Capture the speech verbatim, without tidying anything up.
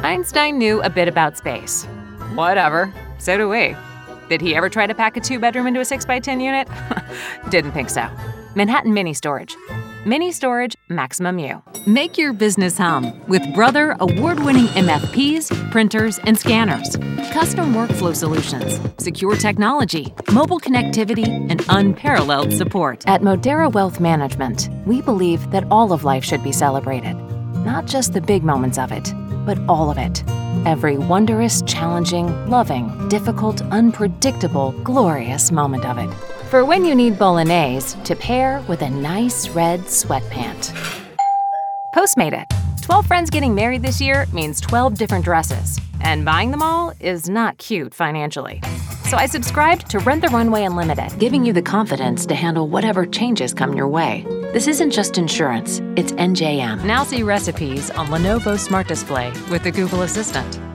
Einstein knew a bit about space. Whatever, so do we. Did he ever try to pack a two-bedroom into a six by ten unit? Didn't think so. Manhattan Mini Storage. Mini Storage, Maximum U. Make your business hum with Brother award-winning M F Ps, printers, and scanners. Custom workflow solutions, secure technology, mobile connectivity, and unparalleled support. At Modera Wealth Management, we believe that all of life should be celebrated. Not just the big moments of it, but all of it. Every wondrous, challenging, loving, difficult, unpredictable, glorious moment of it. For when you need bolognese to pair with a nice red sweatpant. Postmate it. twelve friends getting married this year means twelve different dresses, and buying them all is not cute financially. So I subscribed to Rent the Runway Unlimited, giving you the confidence to handle whatever changes come your way. This isn't just insurance, it's N J M. Now see recipes on Lenovo Smart Display with the Google Assistant.